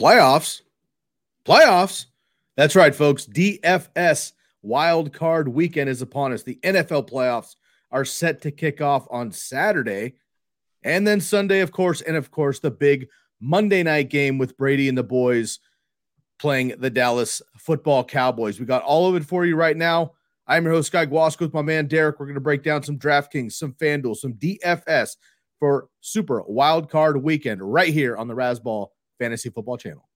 Playoffs. Playoffs. That's right, folks. DFS Wild Card Weekend is upon us. The NFL playoffs are set to kick off on Saturday and then Sunday, of course, and of course, the big Monday night game with Brady and the boys playing the Dallas Football Cowboys. We got all of it for you right now. I'm your host, Sky Guasco, with my man, Derek. We're going to break down some DraftKings, some FanDuel, some DFS for Super Wild Card Weekend right here on the Razzball Fantasy Football Channel.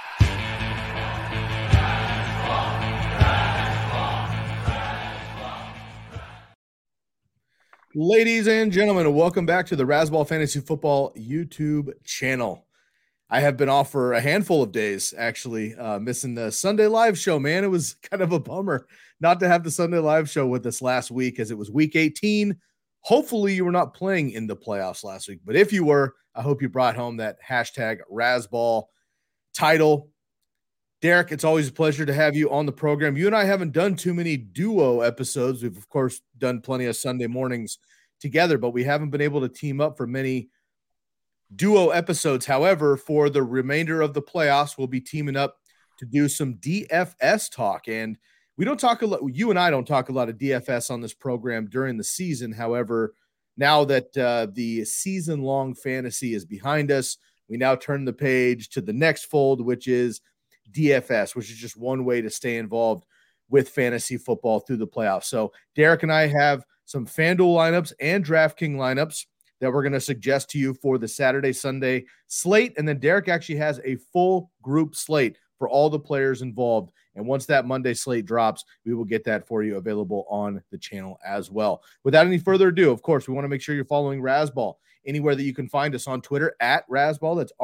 Ladies and gentlemen, welcome back to the Razzball Fantasy Football YouTube channel. I have been off for a handful of days, actually, missing the Sunday live show, man. It was kind of a bummer not to have the Sunday live show with us last week, as it was week 18. Hopefully you were not playing in the playoffs last week, but if you were, I hope you brought home that hashtag Razzball title. Derek, it's always a pleasure to have you on the program. You and I haven't done too many duo episodes. We've, of course, done plenty of Sunday mornings together, but we haven't been able to team up for many duo episodes. However, for the remainder of the playoffs, we'll be teaming up to do some DFS talk. And we don't talk a lot. You and I don't talk a lot of DFS on this program during the season. However, now that the season-long fantasy is behind us, we now turn the page to the next fold, which is DFS, which is just one way to stay involved with fantasy football through the playoffs. So Derek and I have some FanDuel lineups and DraftKings lineups that we're going to suggest to you for the Saturday, Sunday slate. And then Derek actually has a full group slate for all the players involved. And once that Monday slate drops, we will get that for you available on the channel as well. Without any further ado, of course, we want to make sure you're following Razzball anywhere that you can find us on Twitter at Razzball. That's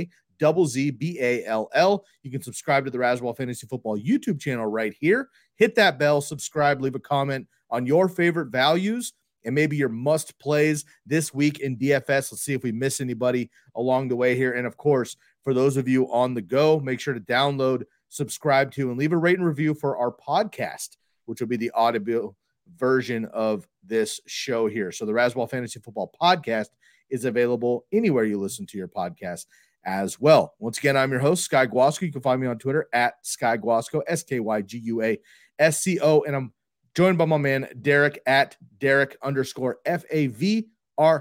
RAZZBALL. You can subscribe to the Razzball Fantasy Football YouTube channel right here. Hit that bell, subscribe, leave a comment on your favorite values and maybe your must plays this week in DFS. Let's see if we miss anybody along the way here. And of course, for those of you on the go, make sure to download, subscribe to, and leave a rate and review for our podcast, which will be the audio version of this show here. So the Razzball Fantasy Football podcast is available anywhere you listen to your podcast as well. Once again, I'm your host, Sky Guasco. You can find me on Twitter at Sky Guasco, SKYGUASCO, and I'm joined by my man, Derek at Derek_FAVRET.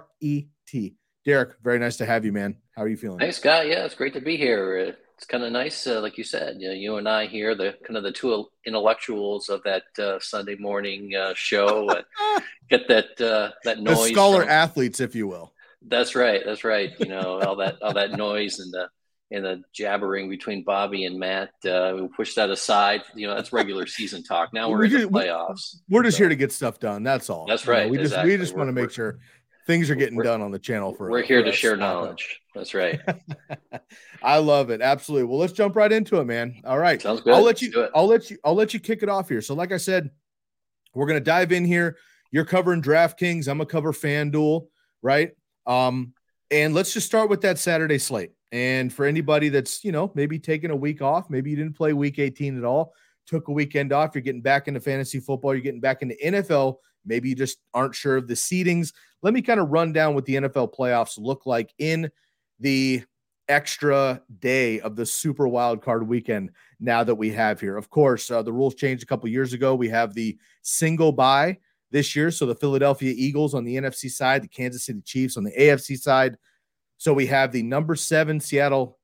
Derek, very nice to have you, man. How are you feeling? Thanks, Scott. Yeah, it's great to be here. It's kind of nice, like you said, you and I here, the kind of the two intellectuals of that Sunday morning show. Get that noise. The scholar athletes, if you will. That's right. That's right. All that noise and the jabbering between Bobby and Matt. We push that aside. That's regular season talk. Now we're in the playoffs. We're just here to get stuff done. That's all. That's right. We just want to make sure things are getting done on the channel. We're here to share knowledge. That's right. I love it. Absolutely. Well, let's jump right into it, man. All right. Sounds good. I'll let you kick it off here. So like I said, we're going to dive in here. You're covering DraftKings. I'm going to cover FanDuel, right? And let's just start with that Saturday slate. And for anybody that's, maybe taking a week off, maybe you didn't play week 18 at all, took a weekend off, you're getting back into fantasy football, you're getting back into NFL, maybe you just aren't sure of the seedings. Let me kind of run down what the NFL playoffs look like in the extra day of the Super Wild Card Weekend now that we have here. Of course, the rules changed a couple years ago. We have the single bye this year. So the Philadelphia Eagles on the NFC side, the Kansas City Chiefs on the AFC side. So we have the number 7 7th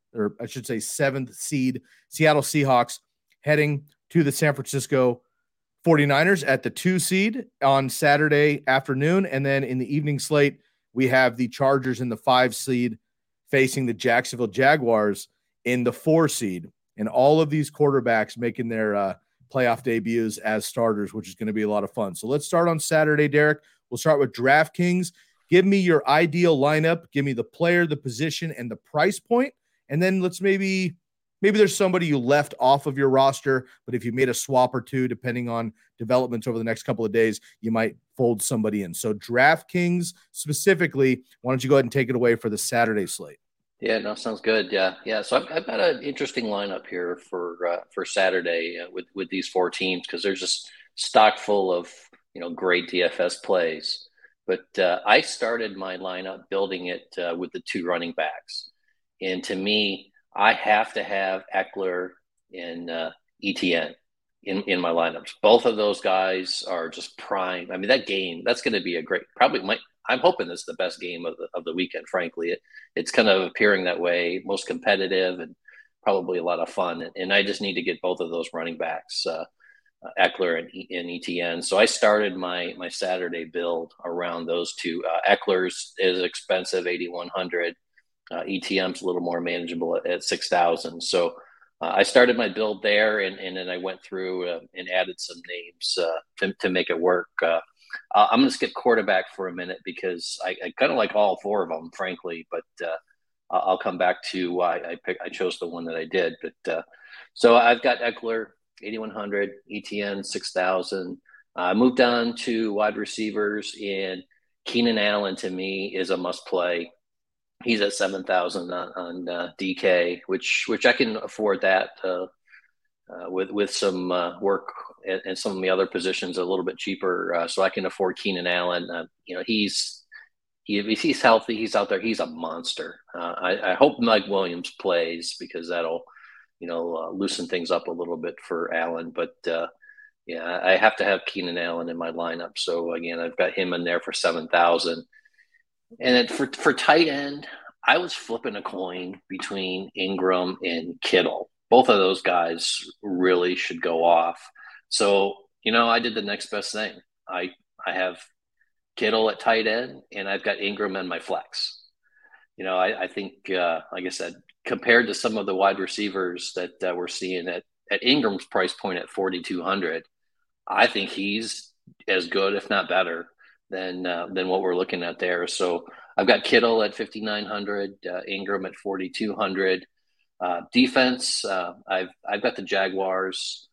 seed Seattle Seahawks heading to the San Francisco 49ers at the 2 seed on Saturday afternoon. And then in the evening slate, we have the Chargers in the 5 seed facing the Jacksonville Jaguars in the 4 seed. And all of these quarterbacks making their playoff debuts as starters, which is going to be a lot of fun. So let's start on Saturday, Derek. We'll start with DraftKings. Give me your ideal lineup. Give me the player, the position, and the price point. And then let's maybe there's somebody you left off of your roster, but if you made a swap or two, depending on developments over the next couple of days, you might fold somebody in. So DraftKings specifically, why don't you go ahead and take it away for the Saturday slate? Yeah, no, sounds good. Yeah. So I've got an interesting lineup here for Saturday with these 4 teams, because there's just stock full of great DFS plays. But I started my lineup building it with the 2 running backs, and to me, I have to have Eckler and ETN in my lineups. Both of those guys are just prime. I mean, that game, that's going to be a great, probably might, I'm hoping this is the best game of the weekend, frankly. It's kind of appearing that way, most competitive and probably a lot of fun. And I just need to get both of those running backs, Eckler and ETN. So I started my Saturday build around those two. Eckler's is expensive, 8,100. ETM's a little more manageable at 6,000. So I started my build there, and then I went through and added some names to make it work. I'm going to skip quarterback for a minute because I kind of like all four of them, frankly. But I'll come back to why I chose the one that I did. But so I've got Eckler 8,100, ETN 6,000. I moved on to wide receivers, and Keenan Allen to me is a must play. He's at 7,000 on DK, which I can afford that with some work and some of the other positions a little bit cheaper, so I can afford Keenan Allen. He's if he's healthy, he's out there. He's a monster. I hope Mike Williams plays because that'll loosen things up a little bit for Allen. But yeah, I have to have Keenan Allen in my lineup. So again, I've got him in there for 7,000. And then for tight end, I was flipping a coin between Ingram and Kittle. Both of those guys really should go off. So, I did the next best thing. I have Kittle at tight end, and I've got Ingram in my flex. I think, like I said, compared to some of the wide receivers that we're seeing at Ingram's price point at 4,200, I think he's as good, if not better, than what we're looking at there. So I've got Kittle at 5,900, Ingram at 4,200. Defense, I've got the Jaguars.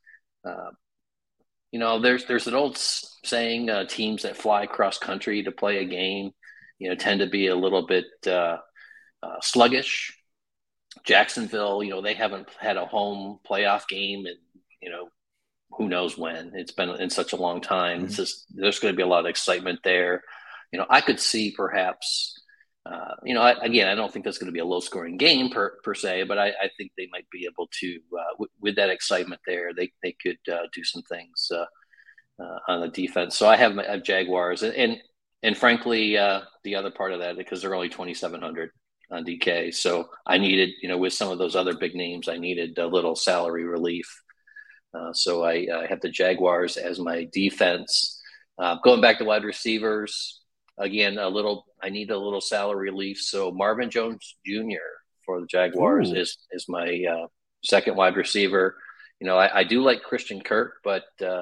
There's an old saying: teams that fly cross country to play a game, tend to be a little bit sluggish. Jacksonville, they haven't had a home playoff game, and who knows when. It's been in such a long time. Mm-hmm. There's going to be a lot of excitement there. I could see perhaps. I don't think that's going to be a low scoring game per se, but I think they might be able to, with that excitement there, they could do some things on the defense. So I have Jaguars, and frankly, the other part of that, because they're only 2,700 on DK. So I needed, with some of those other big names, I needed a little salary relief. So I have the Jaguars as my defense. Going back to wide receivers, again, I need a little salary relief. So Marvin Jones Jr. for the Jaguars Ooh. is my second wide receiver. I do like Christian Kirk, but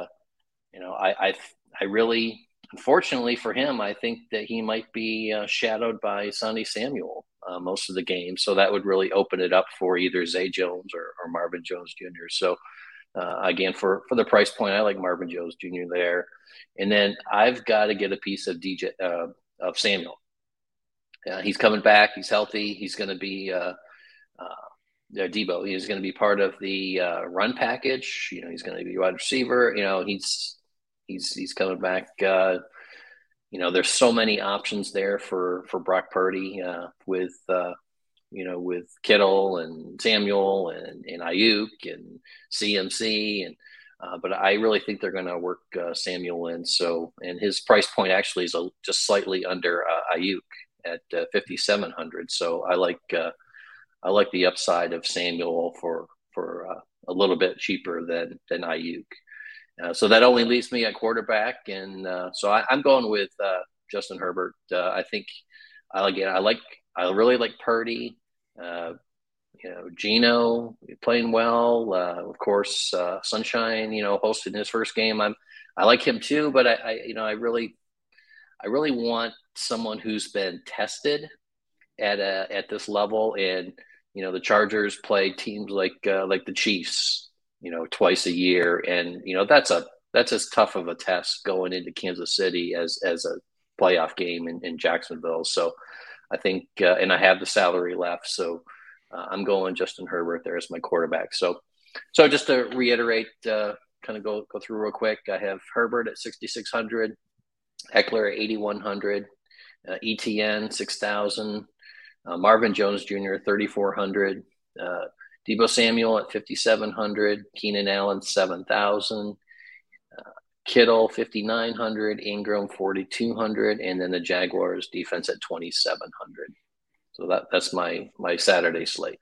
I really, unfortunately for him, I think that he might be shadowed by Sonny Samuel most of the game. So that would really open it up for either Zay Jones or Marvin Jones Jr. So again, for the price point, I like Marvin Jones Jr. there. And then I've got to get a piece of of Samuel. He's coming back. He's healthy. He's going to be Debo. He's going to be part of the run package. He's going to be a wide receiver. He's coming back. There's so many options there for Brock Purdy with Kittle and Samuel and Ayuk and CMC but I really think they're going to work Samuel in. So, and his price point actually is just slightly under Ayuk at 5,700. So I like the upside of Samuel for a little bit cheaper than Ayuk. So that only leaves me at quarterback, and so I'm going with Justin Herbert. I think I really like Purdy. Geno playing well. Of course, Sunshine, hosting his first game. I like him too, but I really want someone who's been tested at this level. And the Chargers play teams like the Chiefs, twice a year, and that's as tough of a test going into Kansas City as a playoff game in Jacksonville. So I think, and I have the salary left, so. I'm going Justin Herbert there as my quarterback. So just to reiterate, kind of go through real quick. I have Herbert at 6,600, Eckler at 8,100, ETN 6,000, Marvin Jones Jr. 3,400, Deebo Samuel at 5,700, Keenan Allen 7,000, Kittle 5,900, Ingram 4,200, and then the Jaguars defense at 2,700. So that's my Saturday slate.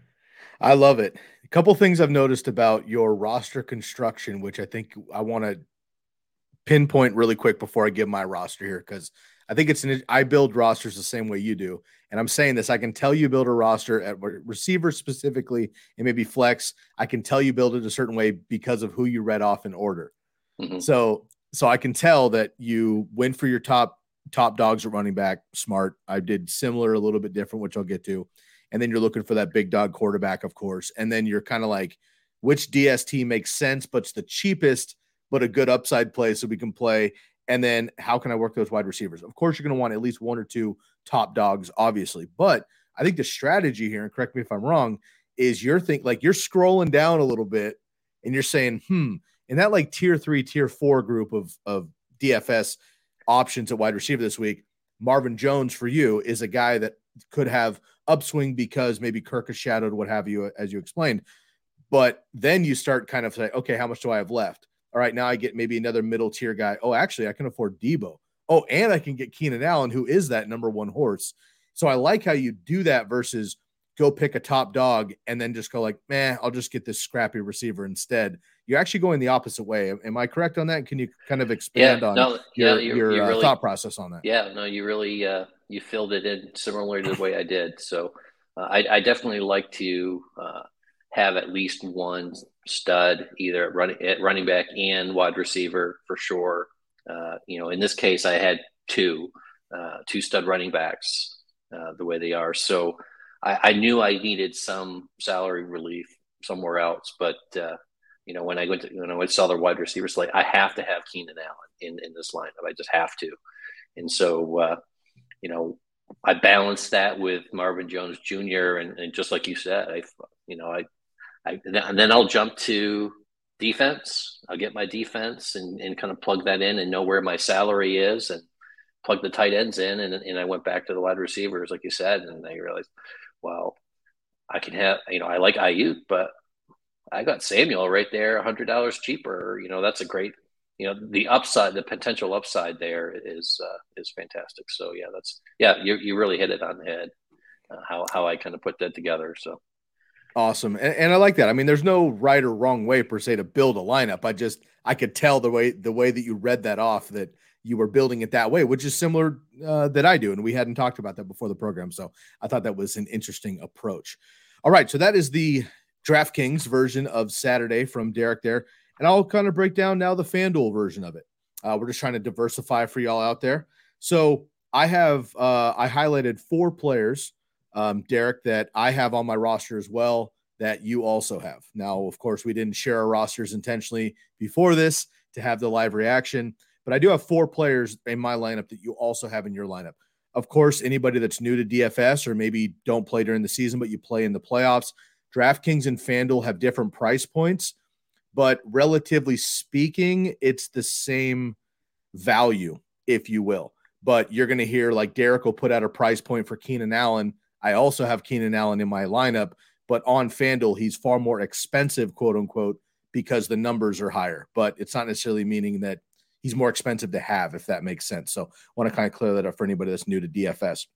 I love it. A couple things I've noticed about your roster construction, which I think I want to pinpoint really quick before I give my roster here, because I think I build rosters the same way you do. And I'm saying this, I can tell you build a roster at receiver specifically and maybe flex. I can tell you build it a certain way because of who you read off in order. Mm-hmm. So I can tell that you went for your top dogs at running back. Smart. I did similar, a little bit different, which I'll get to. And then you're looking for that big dog quarterback, of course. And then you're kind of like, which DST makes sense, but it's the cheapest, but a good upside play so we can play. And then how can I work those wide receivers? Of course, you're going to want at least one or two top dogs, obviously. But I think the strategy here, and correct me if I'm wrong, is you're scrolling down a little bit and you're saying, in that like tier 3, tier 4 group of DFS options at wide receiver this week, Marvin Jones for you is a guy that could have upswing because maybe Kirk is shadowed, what have you, as you explained. But then you start kind of like, okay, how much do I have left? All right, now I get maybe another middle tier guy. Oh, actually, I can afford Deebo. Oh, and I can get Keenan Allen, who is that number one horse. So I like how you do that versus go pick a top dog and then just go like, I'll just get this scrappy receiver instead. You're actually going the opposite way. Am I correct on that? Can you kind of expand on your thought process on that? Yeah, no, you really you filled it in similar to the way I did. So I definitely like to have at least one stud either at running back and wide receiver for sure. In this case, I had two stud running backs the way they are. So I knew I needed some salary relief somewhere else, but when I saw the wide receiver slate, I have to have Keenan Allen in this lineup. I just have to, and so I balanced that with Marvin Jones Jr. and just like you said, and then I'll jump to defense. I'll get my defense and kind of plug that in and know where my salary is and plug the tight ends in. And I went back to the wide receivers, like you said, and I realized, well, I can have, I like Ayuk, but I got Samuel right there, $100 cheaper. That's a great, the upside, the potential upside there is fantastic. So you really hit it on the head, how I kind of put that together. So. Awesome. And I like that. I mean, there's no right or wrong way per se to build a lineup. I could tell the way that you read that off that you were building it that way, which is similar that I do. And we hadn't talked about that before the program. So I thought that was an interesting approach. All right. So that is the DraftKings version of Saturday from Derek there. And I'll kind of break down now the FanDuel version of it. We're just trying to diversify for y'all out there. So I have, I highlighted 4 players, Derek, that I have on my roster as well that you also have. Now, of course, we didn't share our rosters intentionally before this to have the live reaction, but I do have 4 players in my lineup that you also have in your lineup. Of course, anybody that's new to DFS or maybe don't play during the season, but you play in the playoffs, DraftKings and FanDuel have different price points, but relatively speaking, it's the same value, if you will. But you're going to hear like Derek will put out a price point for Keenan Allen. I also have Keenan Allen in my lineup, but on FanDuel, he's far more expensive, quote unquote, because the numbers are higher. But it's not necessarily meaning that he's more expensive to have, if that makes sense. So I want to kind of clear that up for anybody that's new to DFS.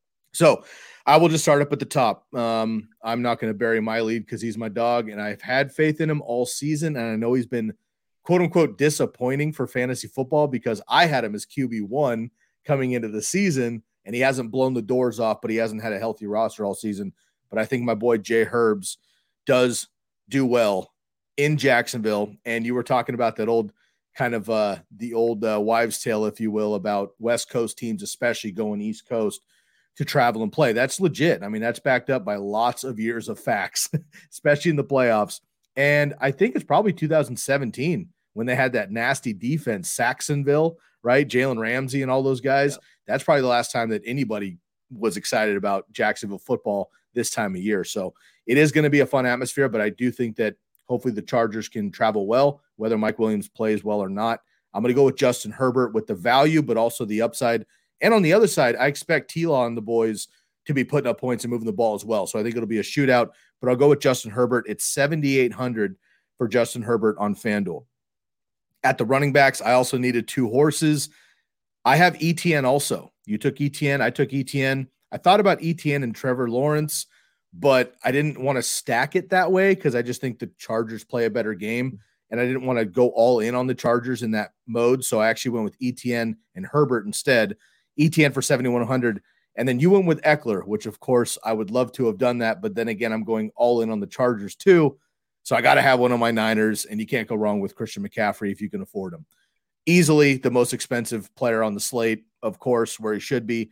So I will just start up at the top. I'm not going to bury my lead because he's my dog, and I've had faith in him all season, and I know he's been, quote unquote, disappointing for fantasy football because I had him as QB1 coming into the season, and he hasn't blown the doors off, but he hasn't had a healthy roster all season. But I think my boy Jay Herbs does do well in Jacksonville. And you were talking about that old kind of the old wives' tale, if you will, about West Coast teams, especially going East Coast to travel and play. That's legit. I mean, that's backed up by lots of years of facts, especially in the playoffs. And I think it's probably 2017 when they had that nasty defense, Saxonville, right? Jalen Ramsey and all those guys. Yeah. That's probably the last time that anybody was excited about Jacksonville football this time of year. So it is going to be a fun atmosphere, but I do think that hopefully the Chargers can travel well, whether Mike Williams plays well or not. I'm going to go with Justin Herbert with the value, but also the upside. And on the other side, I expect T-Law and the boys to be putting up points and moving the ball as well. So I think it'll be a shootout, but I'll go with Justin Herbert. It's 7,800 for Justin Herbert on FanDuel. At the running backs, I also needed 2 horses. I have ETN also. You took ETN. I took ETN. I thought about ETN and Trevor Lawrence, but I didn't want to stack it that way because I just think the Chargers play a better game, and I didn't want to go all in on the Chargers in that mode. So I actually went with ETN and Herbert instead. ETN for 7,100. And then you went with Eckler, which of course I would love to have done that. But then again, I'm going all in on the Chargers too. So I got to have one of my Niners, and you can't go wrong with Christian McCaffrey if you can afford him. Easily the most expensive player on the slate, of course, where he should be,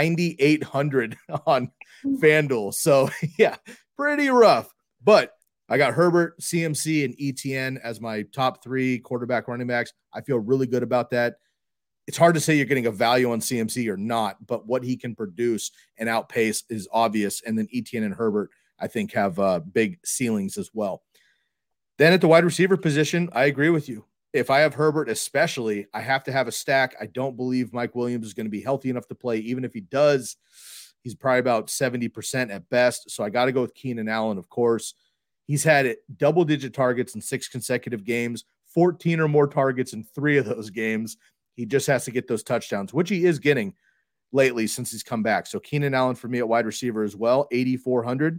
9,800 on FanDuel. So yeah, pretty rough. But I got Herbert, CMC, and ETN as my top 3 quarterback running backs. I feel really good about that. It's hard to say you're getting a value on CMC or not, but what he can produce and outpace is obvious. And then ETN and Herbert, I think, have big ceilings as well. Then at the wide receiver position, I agree with you. If I have Herbert especially, I have to have a stack. I don't believe Mike Williams is going to be healthy enough to play. Even if he does, he's probably about 70% at best. So I got to go with Keenan Allen, of course. He's had double-digit targets in 6 consecutive games, 14 or more targets in 3 of those games. He just has to get those touchdowns, which he is getting lately since he's come back. So Keenan Allen for me at wide receiver as well, 8,400.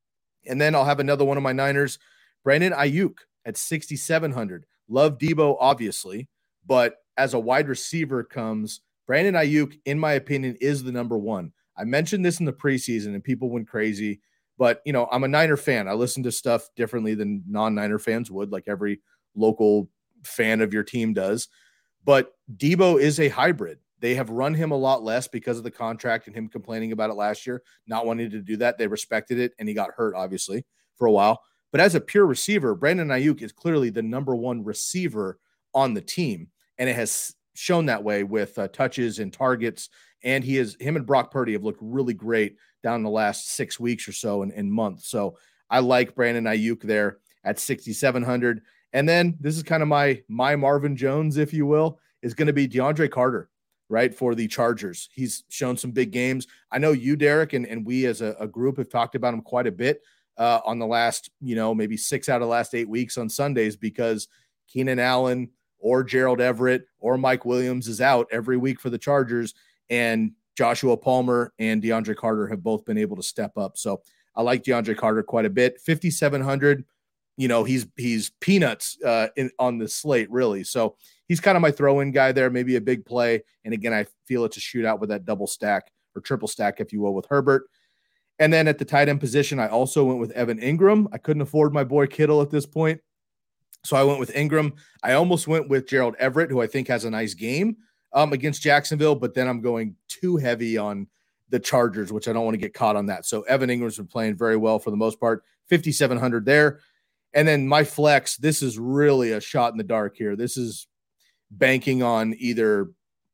And then I'll have another one of my Niners, Brandon Ayuk at 6,700. Love Debo, obviously, but as a wide receiver comes, Brandon Ayuk, in my opinion, is the number 1. I mentioned this in the preseason and people went crazy, but I'm a Niner fan. I listen to stuff differently than non-Niner fans would, like every local fan of your team does. But Debo is a hybrid. They have run him a lot less because of the contract and him complaining about it last year, not wanting to do that. They respected it, and he got hurt, obviously, for a while. But as a pure receiver, Brandon Ayuk is clearly the number 1 receiver on the team, and it has shown that way with touches and targets. And him and Brock Purdy have looked really great down the last 6 weeks or so and months. So I like Brandon Ayuk there at 6,700. And then this is kind of my Marvin Jones, if you will, is going to be DeAndre Carter, right, for the Chargers. He's shown some big games. I know you, Derek, and we as a group have talked about him quite a bit on the last, maybe 6 out of the last 8 weeks on Sundays, because Keenan Allen or Gerald Everett or Mike Williams is out every week for the Chargers, and Joshua Palmer and DeAndre Carter have both been able to step up. So I like DeAndre Carter quite a bit. 5,700. He's peanuts on the slate, really. So he's kind of my throw-in guy there, maybe a big play. And again, I feel it's a shootout with that double stack or triple stack, if you will, with Herbert. And then at the tight end position, I also went with Evan Ingram. I couldn't afford my boy Kittle at this point, so I went with Ingram. I almost went with Gerald Everett, who I think has a nice game against Jacksonville, but then I'm going too heavy on the Chargers, which I don't want to get caught on that. So Evan Ingram's been playing very well for the most part, 5,700 there. And then my flex, this is really a shot in the dark here. This is banking on either,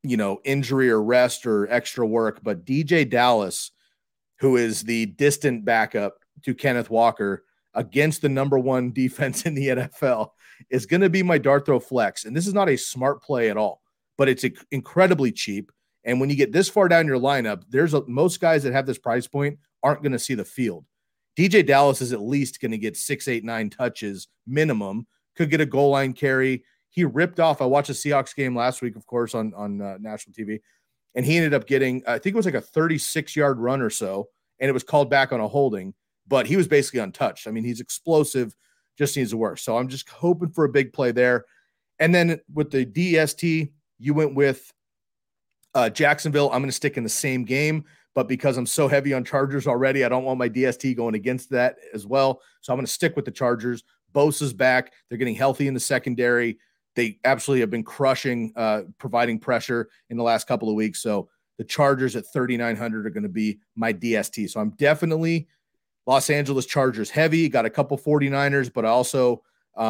injury or rest or extra work. But DJ Dallas, who is the distant backup to Kenneth Walker against the number 1 defense in the NFL, is going to be my dart throw flex. And this is not a smart play at all, but it's incredibly cheap. And when you get this far down your lineup, most guys that have this price point aren't going to see the field. DJ Dallas is at least going to get 6, 8, 9 touches minimum, could get a goal line carry. He ripped off. I watched the Seahawks game last week, of course, on national TV, and he ended up getting, I think it was like a 36-yard run or so, and it was called back on a holding, but he was basically untouched. I mean, he's explosive, just needs to work. So I'm just hoping for a big play there. And then with the DST, you went with Jacksonville. I'm going to stick in the same game, but because I'm so heavy on Chargers already, I don't want my DST going against that as well. So I'm going to stick with the Chargers. Bosa's back. They're getting healthy in the secondary. They absolutely have been crushing, providing pressure in the last couple of weeks. So the Chargers at 3,900 are going to be my DST. So I'm definitely Los Angeles Chargers heavy. Got a couple 49ers, but I also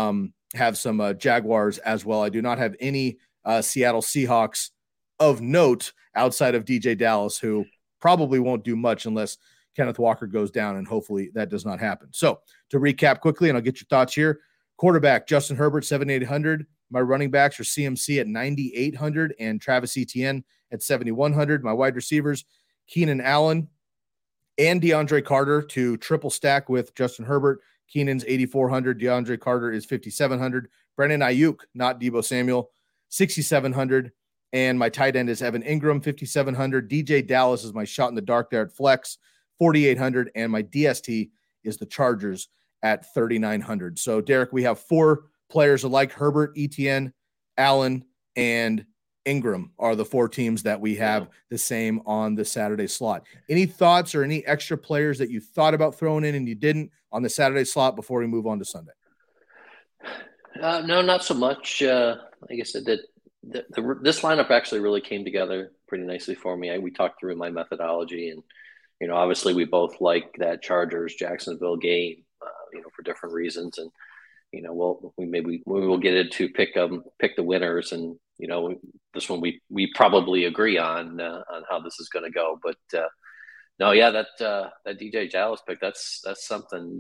have some Jaguars as well. I do not have any Seattle Seahawks of note outside of DJ Dallas, who probably won't do much unless Kenneth Walker goes down, and hopefully that does not happen. So to recap quickly, and I'll get your thoughts here. Quarterback, Justin Herbert, 7,800. My running backs are CMC at 9,800 and Travis Etienne at 7,100. My wide receivers, Keenan Allen and DeAndre Carter to triple stack with Justin Herbert. Keenan's 8,400. DeAndre Carter is 5,700. Brandon Ayuk, not Deebo Samuel, 6,700. And my tight end is Evan Ingram, 5,700. DJ Dallas is my shot in the dark there at flex, 4,800. And my DST is the Chargers at 3,900. So, Derek, we have 4 players alike: Herbert, Etienne, Allen, and Ingram are the 4 teams that we have the same on the Saturday slot. Any thoughts or any extra players that you thought about throwing in and you didn't on the Saturday slot before we move on to Sunday? No, not so much. Like I said, this lineup actually really came together pretty nicely for me. We talked through my methodology, and obviously we both like that Chargers Jacksonville game, for different reasons, and we will get into pick the winners, and this one we probably agree on how this is going to go. But no, yeah, that DJ Dallas pick, that's something.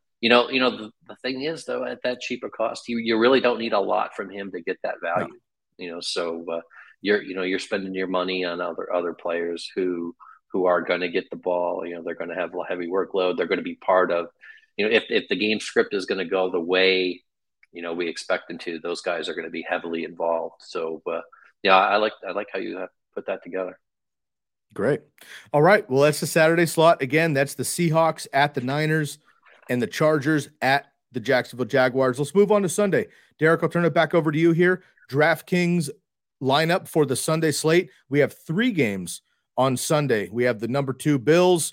The thing is, though, at that cheaper cost, you really don't need a lot from him to get that value. No. So you're spending your money on other players who are going to get the ball. They're going to have a heavy workload. They're going to be part of. If the game script is going to go the way we expect them to, those guys are going to be heavily involved. So I like how you have put that together. Great. All right. Well, that's the Saturday slot. Again, that's the Seahawks at the Niners and the Chargers at the Jacksonville Jaguars. Let's move on to Sunday. Derek, I'll turn it back over to you here. DraftKings lineup for the Sunday slate. We have 3 games on Sunday. We have the number 2 Bills,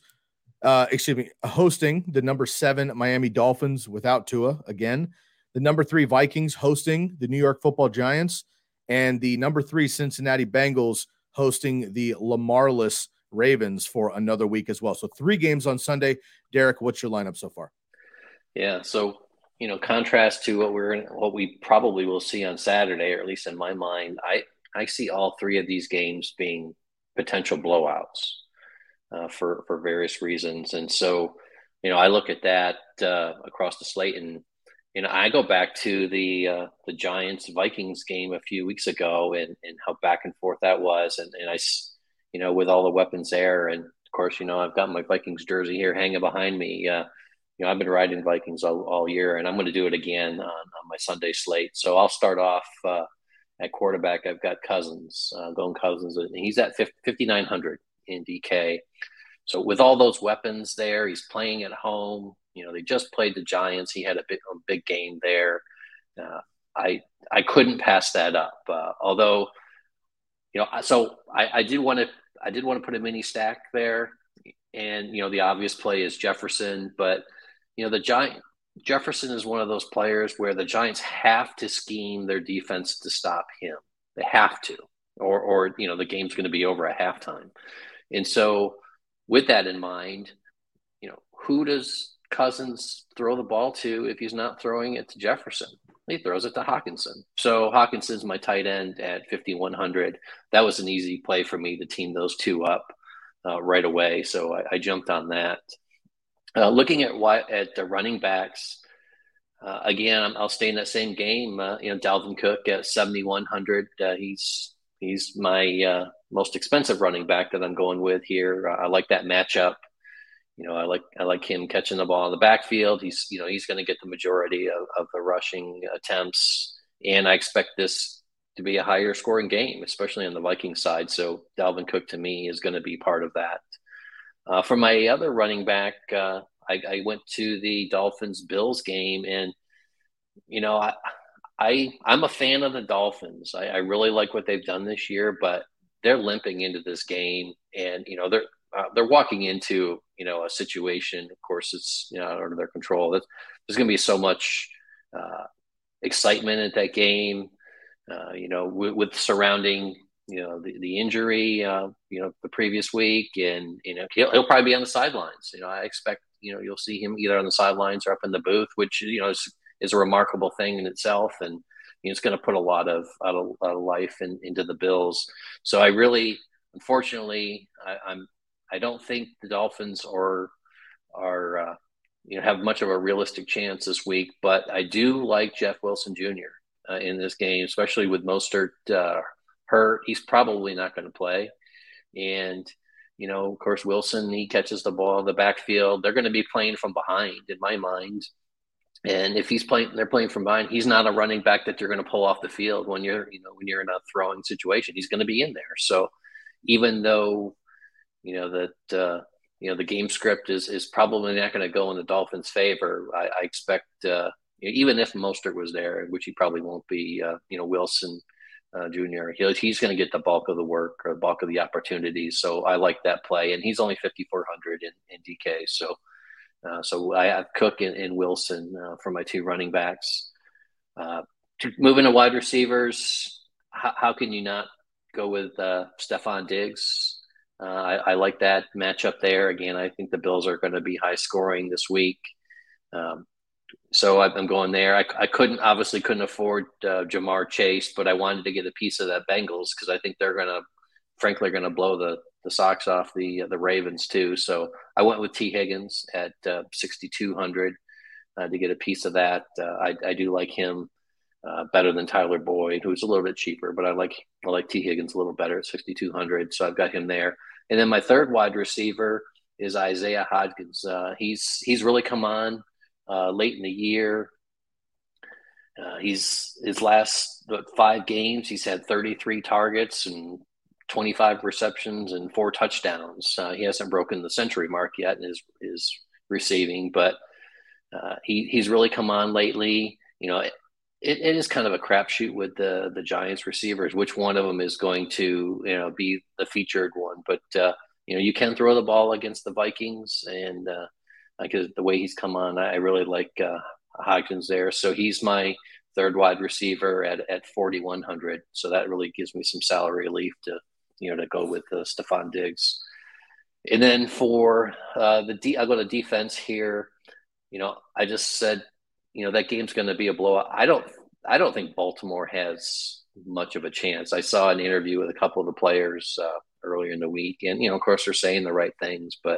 hosting the number 7 Miami Dolphins without Tua again. The number 3 Vikings hosting the New York Football Giants, and the number 3 Cincinnati Bengals hosting the Lamarless Ravens for another week as well. So 3 games on Sunday. Derek, what's your lineup so far? Yeah. So, contrast to what we probably will see on Saturday, or at least in my mind, I see all 3 of these games being potential blowouts for various reasons. And so, I look at that across the slate, and I go back to the Giants Vikings game a few weeks ago, and how back and forth that was, and I with all the weapons there, and of course I've got my Vikings jersey here hanging behind me. I've been riding Vikings all year, and I'm going to do it again on my Sunday slate. So I'll start off at quarterback. I've got Cousins, going Cousins, and he's at 5,900 in DK. So with all those weapons there, he's playing at home. They just played the Giants. He had a big game there. I couldn't pass that up. Although, so I did want to put a mini stack there, and the obvious play is Jefferson, but Jefferson is one of those players where the Giants have to scheme their defense to stop him. They have to, or the game's going to be over at halftime. And so, with that in mind, who does Cousins throw the ball to if he's not throwing it to Jefferson? He throws it to Hawkinson. So Hawkinson's my tight end at 5,100. That was an easy play for me to team those 2 up right away. So I jumped on that. Looking at the running backs, again, I'll stay in that same game. Dalvin Cook at 7,100. He's my most expensive running back that I'm going with here. I like that matchup. I like him catching the ball in the backfield. He's going to get the majority of the rushing attempts, and I expect this to be a higher scoring game, especially on the Viking side. So Dalvin Cook to me is going to be part of that. For my other running back, I went to the Dolphins-Bills game, and I'm a fan of the Dolphins. I really like what they've done this year, but they're limping into this game, and they're walking into a situation. Of course, it's under their control. There's going to be so much excitement at that game. With surrounding the injury, the previous week, and he'll probably be on the sidelines. I expect you'll see him either on the sidelines or up in the booth, which is a remarkable thing in itself, and it's going to put a lot of life into the Bills. So I really, unfortunately, I don't think the Dolphins are have much of a realistic chance this week, but I do like Jeff Wilson Jr. In this game, especially with Mostert hurt. He's probably not going to play, and Of course, Wilson, he catches the ball in the backfield. They're going to be playing from behind, in my mind. And if they're playing from behind. He's not a running back that you're going to pull off the field when you're in a throwing situation. He's going to be in there. So even though the game script is probably not going to go in the Dolphins' favor, I expect even if Mostert was there, which he probably won't be, Wilson Jr. He's going to get the bulk of the work or the bulk of the opportunities. So I like that play, and he's only 5,400 in DK. So I have Cook and Wilson for my two running backs. Moving to wide receivers, how can you not go with Stefon Diggs? I like that matchup there. Again, I think the Bills are going to be high scoring this week. So I'm going there. I couldn't afford Jamar Chase, but I wanted to get a piece of that Bengals because I think they're frankly going to blow the socks off the Ravens too. So I went with T. Higgins at 6,200 to get a piece of that. I do like him better than Tyler Boyd, who's a little bit cheaper, but I like T. Higgins a little better at 6,200. So I've got him there. And then my third wide receiver is Isaiah Hodgins. He's really come on late in the year. His last 5 games, he's had 33 targets and 25 receptions and 4 touchdowns. He hasn't broken the century mark yet in his receiving, but he's really come on lately. It is kind of a crapshoot with the Giants receivers, which one of them is going to be the featured one. But you can throw the ball against the Vikings, and because the way he's come on, I really like Hodgins there. So he's my third wide receiver at 4,100. So that really gives me some salary relief to go with Stefon Diggs. And then for I'll go to defense here. I just said, that game's going to be a blowout. I don't think Baltimore has much of a chance. I saw an interview with a couple of the players earlier in the week, and of course they're saying the right things, but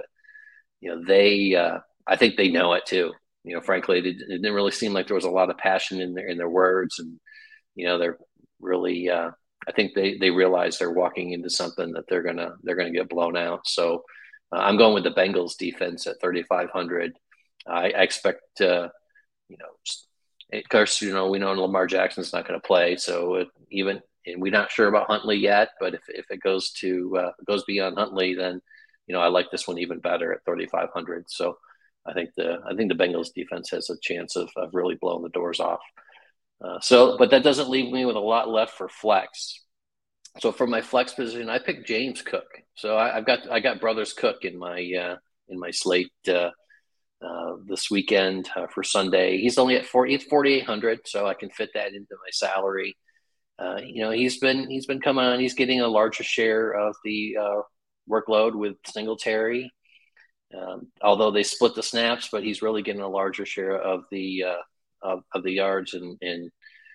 I think they know it too. Frankly, it didn't really seem like there was a lot of passion in their words, and they're really. I think they realize they're walking into something that they're gonna get blown out. So I'm going with the Bengals defense at 3,500. I expect of course, we know Lamar Jackson's not going to play. So and we're not sure about Huntley yet, but if it goes beyond Huntley, then I like this one even better at 3,500. So I think the Bengals defense has a chance of really blowing the doors off. But that doesn't leave me with a lot left for flex. So for my flex position, I picked James Cook. So I got Brothers Cook in my slate this weekend for Sunday. He's only at 4,800, so I can fit that into my salary. He's been coming on. He's getting a larger share of the workload with Singletary. Although they split the snaps, but he's really getting a larger share of the yards and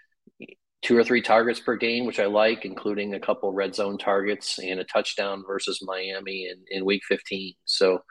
2 or 3 targets per game, which I like, including a couple red zone targets and a touchdown versus Miami in week 15. So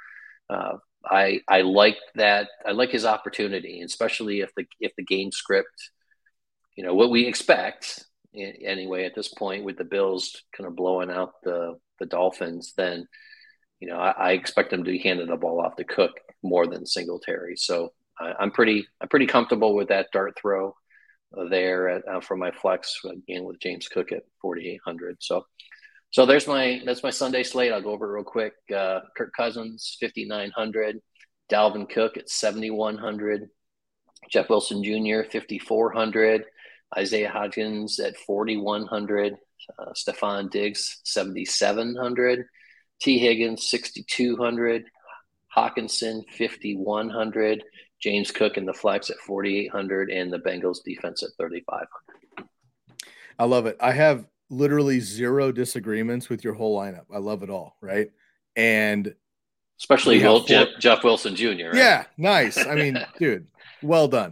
I like that. I like his opportunity, especially if the game script, what we expect anyway at this point with the Bills kind of blowing out the Dolphins, then I expect them to be handing the ball off to Cook more than Singletary. So I'm pretty comfortable with that dart throw there for my flex again with James Cook at 4,800. So that's my Sunday slate. I'll go over it real quick. Kirk Cousins 5,900, Dalvin Cook at 7,100, Jeff Wilson Jr. 5,400, Isaiah Hodgins at 4,100, Stefon Diggs 7,700, T. Higgins 6,200, Hawkinson 5,100, James Cook in the flex at 4,800, and the Bengals defense at 3,500. I love it. I have literally 0 disagreements with your whole lineup. I love it all, right? And especially Jeff Wilson Jr. Right? Yeah, nice. I mean, dude, well done.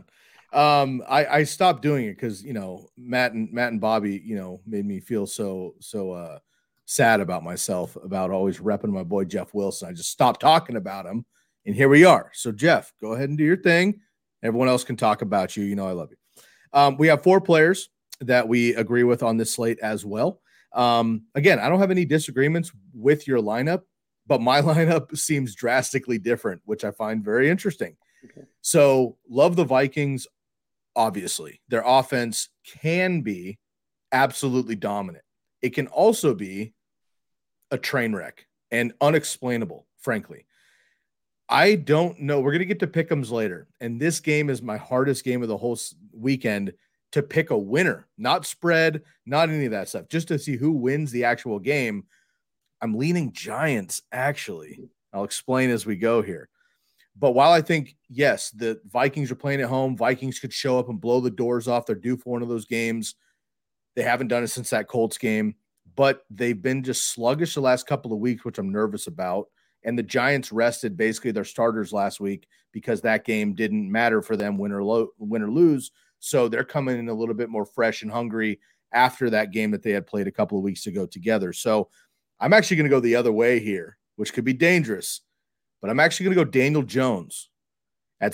I stopped doing it because Matt and Bobby made me feel so sad about myself about always repping my boy Jeff Wilson. I just stopped talking about him, and here we are. So Jeff, go ahead and do your thing. Everyone else can talk about you. I love you. We have 4 players that we agree with on this slate as well. Again, I don't have any disagreements with your lineup, but my lineup seems drastically different, which I find very interesting. Okay. So love the Vikings. Obviously, their offense can be absolutely dominant. It can also be a train wreck and unexplainable, frankly. I don't know. We're going to get to pick'ems later. And this game is my hardest game of the whole weekend to pick a winner, not spread, not any of that stuff, just to see who wins the actual game. I'm leaning Giants, actually. I'll explain as we go here. But while I think, yes, the Vikings are playing at home, Vikings could show up and blow the doors off. They're due for one of those games. They haven't done it since that Colts game, but they've been just sluggish the last couple of weeks, which I'm nervous about. And the Giants rested basically their starters last week because that game didn't matter for them, win or lose. So they're coming in a little bit more fresh and hungry after that game that they had played a couple of weeks ago together. So I'm actually going to go the other way here, which could be dangerous, but I'm actually going to go Daniel Jones at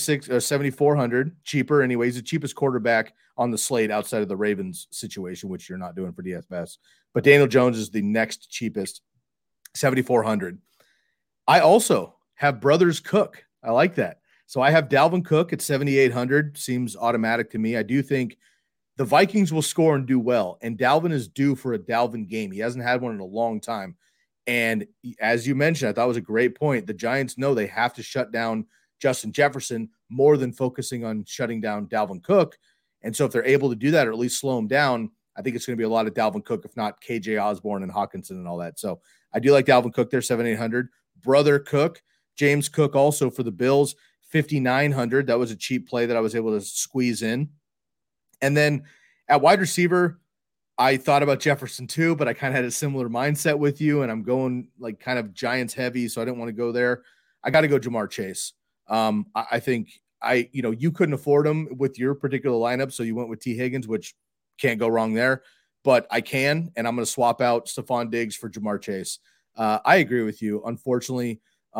7,400, cheaper anyways, the cheapest quarterback on the slate outside of the Ravens situation, which you're not doing for DFS. But Daniel Jones is the next cheapest, 7,400. I also have Brothers Cook. I like that. So I have Dalvin Cook at 7,800. Seems automatic to me. I do think the Vikings will score and do well, and Dalvin is due for a Dalvin game. He hasn't had one in a long time. And as you mentioned, I thought it was a great point. The Giants know they have to shut down Justin Jefferson more than focusing on shutting down Dalvin Cook. And so if they're able to do that or at least slow him down, I think it's going to be a lot of Dalvin Cook, if not KJ Osborne and Hawkinson and all that. So I do like Dalvin Cook there, 7,800. Brother Cook, James Cook also for the Bills, 5,900. That was a cheap play that I was able to squeeze in. And then at wide receiver, I thought about Jefferson too, but I kind of had a similar mindset with you, and I'm going like kind of Giants heavy, so I didn't want to go there. I got to go Ja'Marr Chase. I think you couldn't afford him with your particular lineup, so you went with T. Higgins, which can't go wrong there. But I can, and I'm going to swap out Stephon Diggs for Ja'Marr Chase. I agree with you. Unfortunately,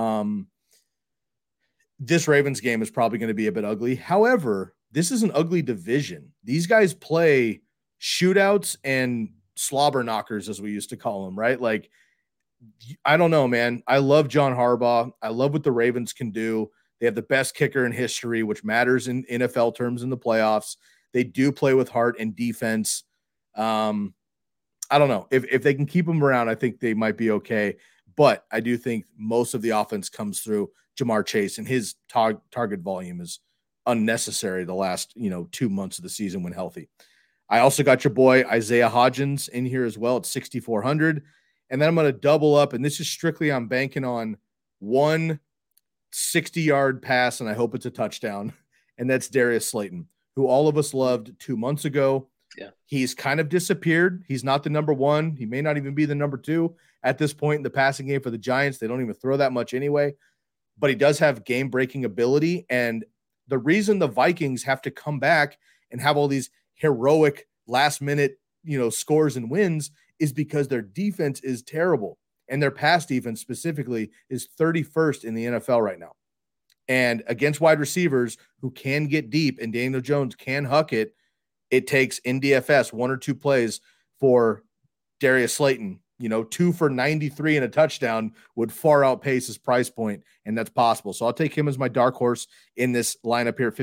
this Ravens game is probably going to be a bit ugly. However, this is an ugly division. These guys play shootouts and slobber knockers, as we used to call them, right? Like, I don't know, man. I love John Harbaugh. I love what the Ravens can do. They have the best kicker in history, which matters in NFL terms in the playoffs. They do play with heart and defense. I don't know. If they can keep them around, I think they might be okay. But I do think most of the offense comes through Ja'Marr Chase, and his target volume is unnecessary the last 2 months of the season when healthy. I also got your boy Isaiah Hodgins in here as well at 6,400. And then I'm going to double up, and this is strictly I'm banking on one 60-yard pass, and I hope it's a touchdown, and that's Darius Slayton, who all of us loved 2 months ago. Yeah. He's kind of disappeared. He's not the number one. He may not even be the number two at this point in the passing game for the Giants. They don't even throw that much anyway, but he does have game-breaking ability, and the reason the Vikings have to come back and have all these heroic last-minute scores and wins is because their defense is terrible, and their pass defense specifically is 31st in the NFL right now. And against wide receivers who can get deep, and Daniel Jones can huck it, it takes in DFS 1 or 2 plays for Darius Slayton. 2 for 93 and a touchdown would far outpace his price point, and that's possible. So I'll take him as my dark horse in this lineup here at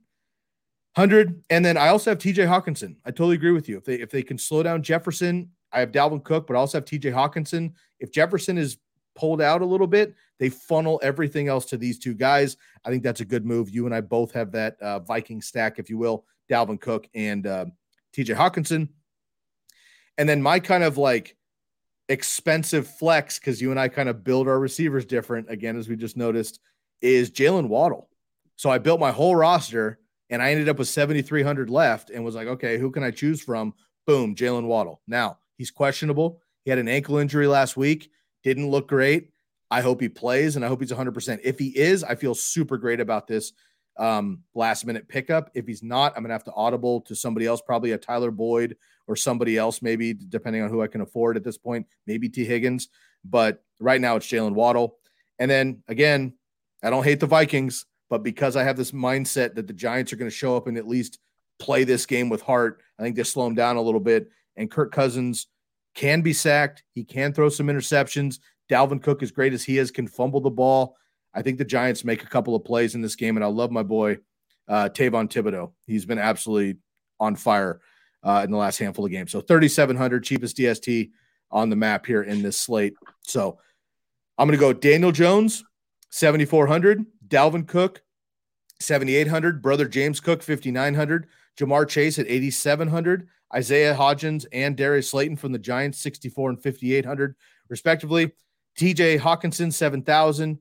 5,800. And then I also have TJ Hawkinson. I totally agree with you. If they can slow down Jefferson, I have Dalvin Cook, but I also have TJ Hawkinson. If Jefferson is pulled out a little bit, they funnel everything else to these two guys. I think that's a good move. You and I both have that Viking stack, if you will, Dalvin Cook and TJ Hawkinson. And then my kind of like expensive flex, because you and I kind of build our receivers different, again, as we just noticed, is Jalen Waddle. So I built my whole roster, and I ended up with 7,300 left and was like, okay, who can I choose from? Boom, Jalen Waddle. Now, he's questionable. He had an ankle injury last week. Didn't look great. I hope he plays, and I hope he's 100%. If he is, I feel super great about this last-minute pickup. If he's not, I'm going to have to audible to somebody else, probably a Tyler Boyd or somebody else, maybe, depending on who I can afford at this point, maybe T. Higgins. But right now it's Jalen Waddle. And then, again, I don't hate the Vikings, but because I have this mindset that the Giants are going to show up and at least play this game with heart, I think they slow him down a little bit. And Kirk Cousins can be sacked. He can throw some interceptions. Dalvin Cook, as great as he is, can fumble the ball. I think the Giants make a couple of plays in this game, and I love my boy Tavon Thibodeau. He's been absolutely on fire in the last handful of games. So 3,700, cheapest DST on the map here in this slate. So I'm going to go Daniel Jones, 7,400, Dalvin Cook, 7,800, brother James Cook, 5,900, Jamar Chase at 8,700, Isaiah Hodgins and Darius Slayton from the Giants, 6,400 and 5,800 respectively. TJ Hawkinson, 7,000,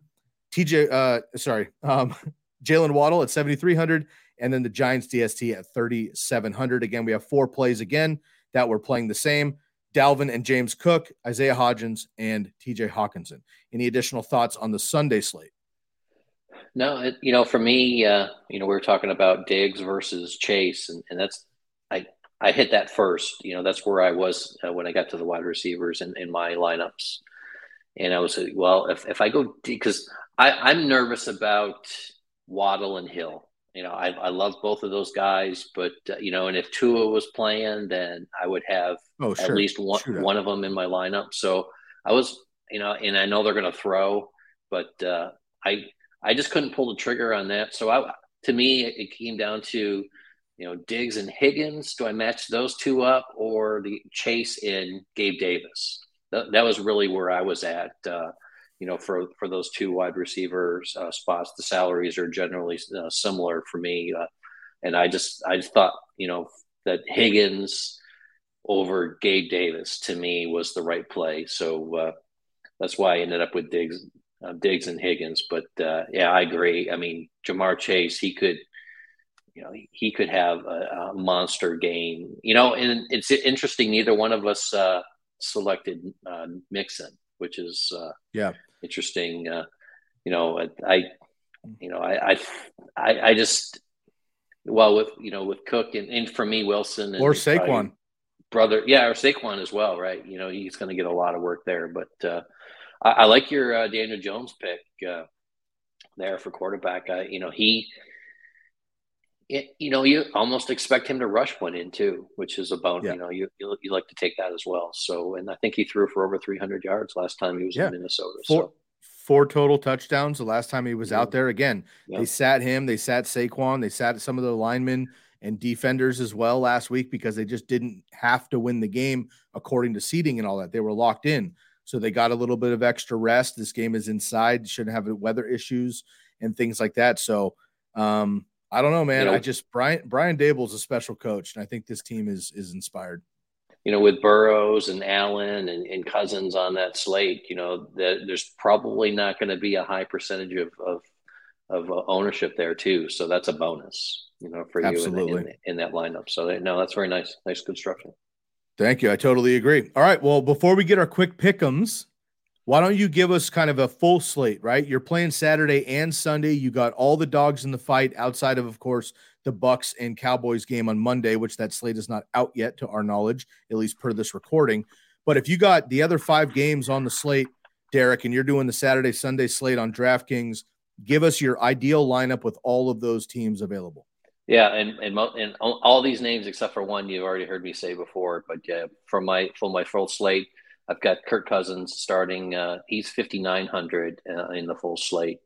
Jalen Waddle at 7,300, and then the Giants DST at 3,700. Again, we have 4 plays again that we're playing the same. Dalvin and James Cook, Isaiah Hodgins, and TJ Hawkinson. Any additional thoughts on the Sunday slate? No, for me, we were talking about Diggs versus Chase, and that's I hit that first. That's where I was when I got to the wide receivers in my lineups, and I was well, if I go because I'm nervous about Waddle and Hill. I love both of those guys, but and if Tua was playing, then I would have at least one of them in my lineup. So I was, and I know they're going to throw, but I just couldn't pull the trigger on that. So to me, it came down to, Diggs and Higgins. Do I match those two up, or the Chase and Gabe Davis? That was really where I was at. For those two wide receivers spots, the salaries are generally similar for me, and I just thought that Higgins over Gabe Davis to me was the right play. So that's why I ended up with Diggs and Higgins. But yeah, I agree. I mean, Jamar Chase, he could have a monster game. And it's interesting. Neither one of us selected Mixon, which is interesting. I just with Cook and for me Wilson or Saquon brother, or Saquon as well, right? He's going to get a lot of work there. But I like your Daniel Jones pick there for quarterback. You almost expect him to rush one in too, which is about, you like to take that as well. So, and I think he threw for over 300 yards last time he was in Minnesota. Four total touchdowns the last time he was out there. Again, they sat him, they sat Saquon, they sat some of the linemen and defenders as well last week because they just didn't have to win the game according to seeding and all that. They were locked in. So they got a little bit of extra rest. This game is inside, shouldn't have weather issues and things like that. So, I don't know, man. Brian Daboll's a special coach, and I think this team is inspired. With Burrows and Allen and Cousins on that slate, there's probably not going to be a high percentage of ownership there too. So that's a bonus, for you in that lineup. So that's very nice. Nice construction. Thank you. I totally agree. All right. Well, before we get our quick pick'ems, why don't you give us kind of a full slate, right? You're playing Saturday and Sunday. You got all the dogs in the fight outside of course, the Bucks and Cowboys game on Monday, which that slate is not out yet to our knowledge, at least per this recording. But if you got the other 5 games on the slate, Derek, and you're doing the Saturday, Sunday slate on DraftKings, give us your ideal lineup with all of those teams available. Yeah, and all these names except for one you've already heard me say before. But yeah, for my full slate, I've got Kirk Cousins starting. He's 5,900 in the full slate.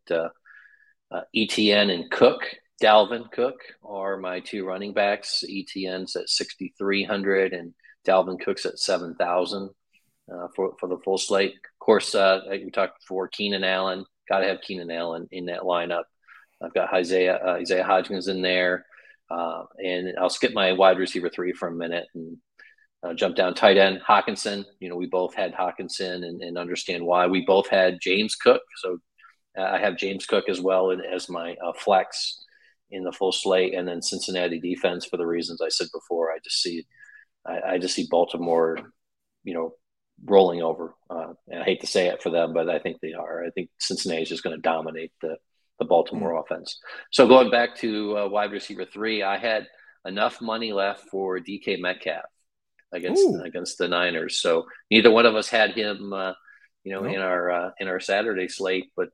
ETN and Dalvin Cook are my 2 running backs. ETN's at 6,300 and Dalvin Cook's at 7,000 for the full slate. Of course, we talked before, Keenan Allen. Got to have Keenan Allen in that lineup. I've got Isaiah Hodgins in there. And I'll skip my wide receiver 3 for a minute and jump down tight end Hawkinson. We both had Hawkinson and understand why. We both had James Cook. So I have James Cook as well as my flex in the full slate. And then Cincinnati defense for the reasons I said before. I just see Baltimore, rolling over. And I hate to say it for them, but I think they are. I think Cincinnati is just going to dominate the Baltimore offense. So going back to wide receiver 3, I had enough money left for DK Metcalf against the Niners. So neither one of us had him, in our Saturday slate. But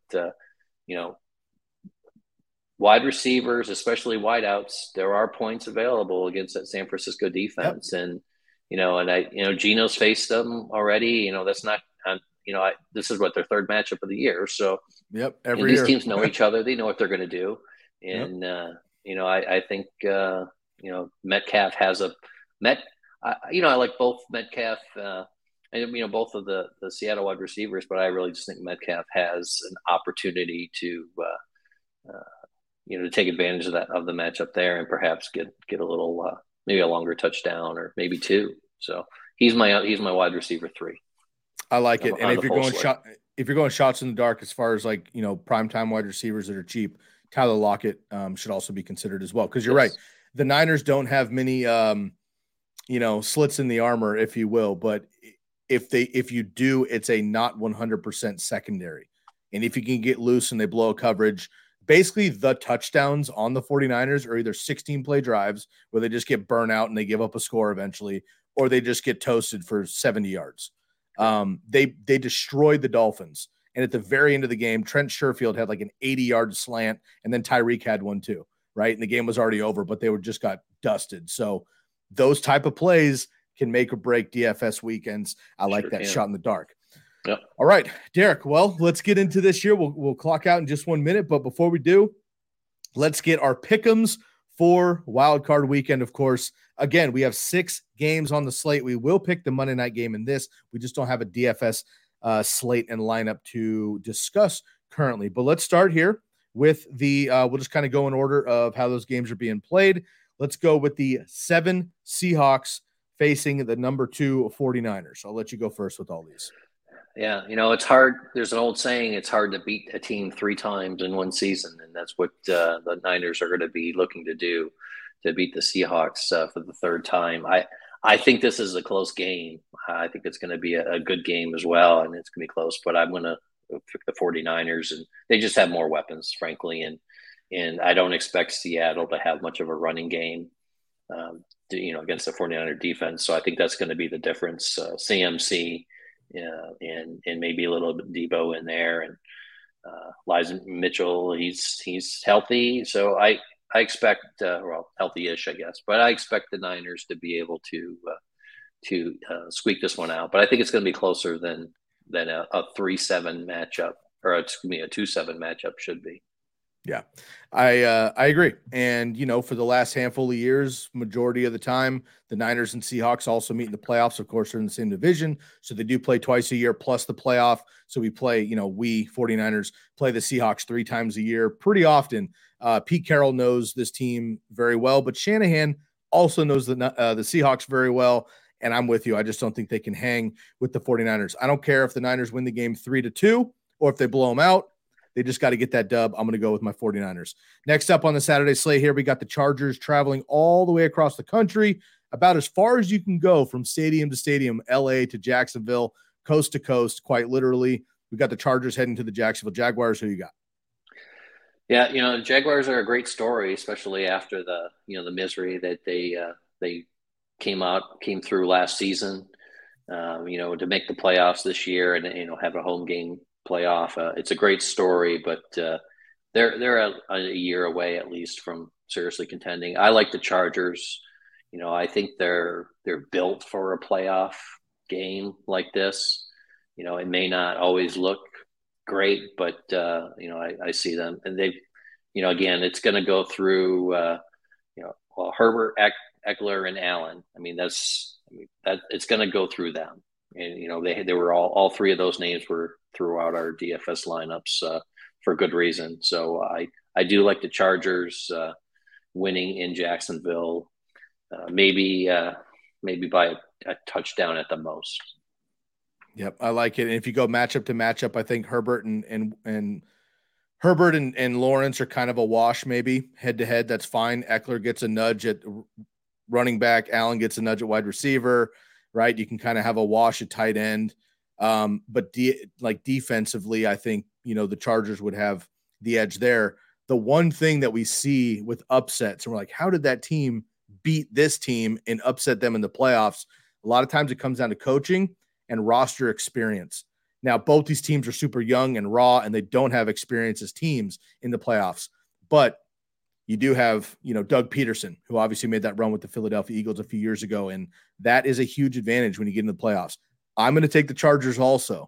wide receivers, especially wideouts, there are points available against that San Francisco defense, and Geno's faced them already. That's not this is what their third matchup of the year. So yep, every these year. teams know each other. They know what they're going to do. And, yep. I think, Metcalf has I like both Metcalf, and, both of the Seattle wide receivers, but I really just think Metcalf has an opportunity to, to take advantage of the matchup there and perhaps get a little, maybe a longer touchdown or maybe two. So he's my wide receiver 3. I like it. And if you're going shots in the dark, as far as like, primetime wide receivers that are cheap, Tyler Lockett should also be considered as well. Cause you're right. The Niners don't have many, slits in the armor, if you will, but if you do, it's a not 100% secondary. And if you can get loose and they blow a coverage, basically the touchdowns on the 49ers are either 16 play drives where they just get burnt out and they give up a score eventually, or they just get toasted for 70 yards. They destroyed the Dolphins. And at the very end of the game, Trent Sherfield had like an 80-yard slant, and then Tyreek had one too, right? And the game was already over, but they just got dusted. So those type of plays can make or break DFS weekends. I like that shot in the dark. Yep. All right, Derek. Well, let's get into this year. We'll clock out in just 1 minute, but before we do, let's get our pick'ems for Wild Card Weekend. Of course, again, we have 6 games on the slate. We will pick the Monday night game in this. We just don't have a DFS slate and lineup to discuss currently. But let's start here with we'll just kind of go in order of how those games are being played. Let's go with the 7 Seahawks facing the number 2 49ers. I'll let you go first with all these. Yeah, it's hard. There's an old saying, it's hard to beat a team 3 times in one season, and that's what the Niners are going to be looking to do, to beat the Seahawks for the 3rd time. I think this is a close game. I think it's going to be a good game as well, and it's going to be close, but I'm going to pick the 49ers, and they just have more weapons, frankly, and I don't expect Seattle to have much of a running game, against the 49er defense, so I think that's going to be the difference. CMC, and maybe a little bit Debo in there, and Elijah Mitchell, he's healthy, so I expect healthy-ish, I guess, but I expect the Niners to be able to squeak this one out. But I think it's going to be closer than a 3-7 matchup, or a 2-7 matchup should be. Yeah, I agree. And, for the last handful of years, majority of the time, the Niners and Seahawks also meet in the playoffs. Of course, they're in the same division. So they do play twice a year plus the playoff. So we play, we 49ers play the Seahawks 3 times a year pretty often. Pete Carroll knows this team very well, but Shanahan also knows the Seahawks very well. And I'm with you. I just don't think they can hang with the 49ers. I don't care if the Niners win the game 3-2 or if they blow them out. They just got to get that dub. I'm going to go with my 49ers. Next up on the Saturday slate here, we got the Chargers traveling all the way across the country, about as far as you can go from stadium to stadium, LA to Jacksonville, coast to coast, quite literally. We got the Chargers heading to the Jacksonville Jaguars. Who you got? Yeah, the Jaguars are a great story, especially after the misery that they came through last season. To make the playoffs this year and have a home game playoff. It's a great story, but they're a year away at least from seriously contending. I like the Chargers. I think they're built for a playoff game like this. It may not always look great, but I see them, and they, again, it's going to go through Herbert, Eckler, and Allen. That it's going to go through them. And, they were all 3 of those names were throughout our DFS lineups for good reason. So I do like the Chargers winning in Jacksonville, maybe by a touchdown at the most. Yep, I like it. And if you go matchup to matchup, I think Herbert and Herbert and Lawrence are kind of a wash, maybe head to head. That's fine. Eckler gets a nudge at running back. Allen gets a nudge at wide receiver. Right, you can kind of have a wash at tight end, but defensively, I think the Chargers would have the edge there. The one thing that we see with upsets, and we're like, how did that team beat this team and upset them in the playoffs? A lot of times it comes down to coaching and roster experience. Now, both these teams are super young and raw, and they don't have experience as teams in the playoffs, but you do have, Doug Peterson, who obviously made that run with the Philadelphia Eagles a few years ago, and that is a huge advantage when you get into the playoffs. I'm going to take the Chargers also,